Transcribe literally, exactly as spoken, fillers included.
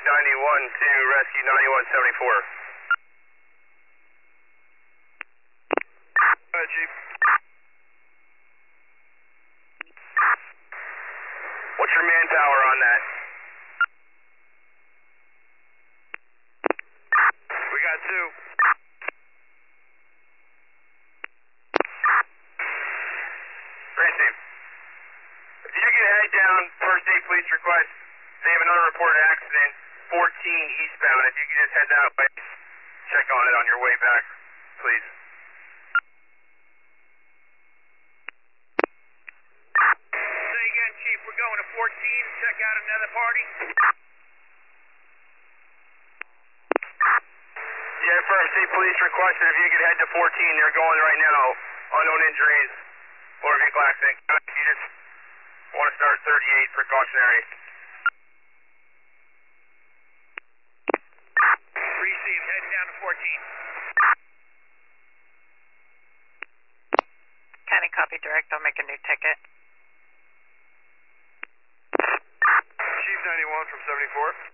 ninety-one to rescue ninety-one seventy-four. Go ahead, Chief. What's your manpower on that? We got two. Great, Chief. If you can head down first aid police request, they have an unreported accident, fourteen eastbound. If you can just head that way, check on it on your way back, please. Say again, Chief, we're going to fourteen, check out another party. Yeah, firm state police requested if you could head to fourteen, they're going right now, unknown injuries, motor vehicle accident. If you just want to start thirty-eight precautionary. Received, heading down to fourteen. County copy direct, I'll make a new ticket. Chief ninety-one from seventy-four.